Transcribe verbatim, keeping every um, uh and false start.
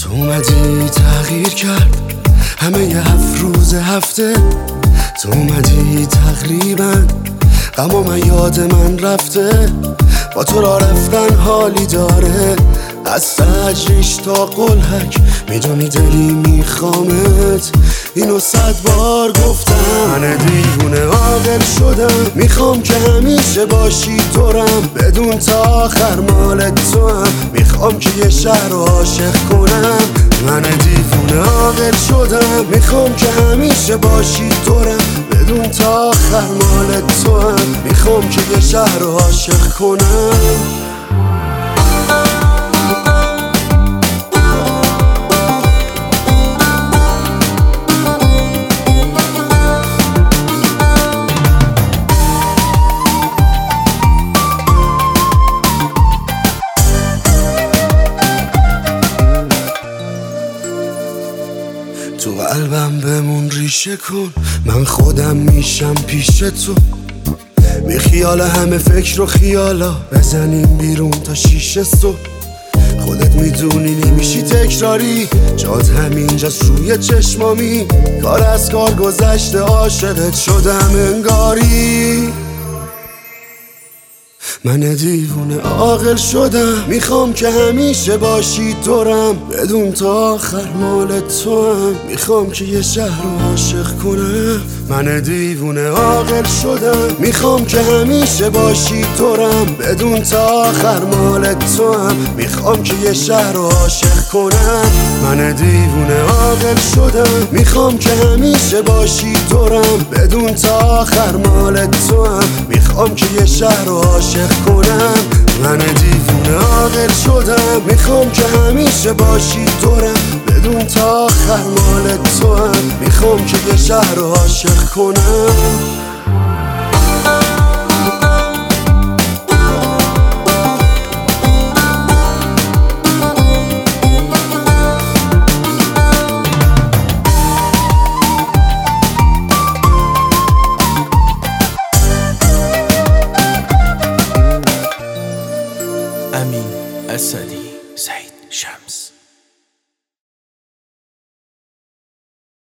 تو اومدی تغییر کرد همه ی هفت روز هفته، تو اومدی تقریبا غم و من یاد من رفته، با تو را رفتن حالی داره از تجریش تا قلهک، میدونی دلی میخوامت اینو صد بار گفتم. من دیوونه عاقل شدم، میخوام که همیشه باشی دورم، بدون تا آخر مال تو هم میخوام که یه شهر رو عاشق کنم. من دیوونه عاقل شدم، میخوام که همیشه باشی دورم، بدون تا آخر مال تو هم میخوام که یه شهر رو عاشق کنم. تو قلبم بمون ریشه کن، من خودم میشم پیش تو، بی خیال همه فکر و خیالا بزنیم بیرون تا شیشه صبح. خودت میدونی نمیشی تکراری، جات همینجاست روی چشمامی، کار از کار گذشته عاشقت شدم انگاری. من دیوونه عاقل شدم، میخوام که همیشه باشی دورم، بدون تا آخر مال تو هم میخوام که یه شهر رو عاشق کنم. من دیوونه عاقل شدم، میخوام که همیشه باشی دورم، بدون تا آخر مال تو هم میخوام که یه شهر رو عاشق کنم. من دیوونه عاقل شدم، میخوام که همیشه باشی دورم، بدون تا آخر مال تو هم میخوام که یه شهر رو عاشق کنم. من دیوونه عاقل شدم، میخوام که همیشه باشی دورم، بدون تا آخر مال تو هم میخوام که یه شهر رو عاشق کنم. امین اسدی سعید.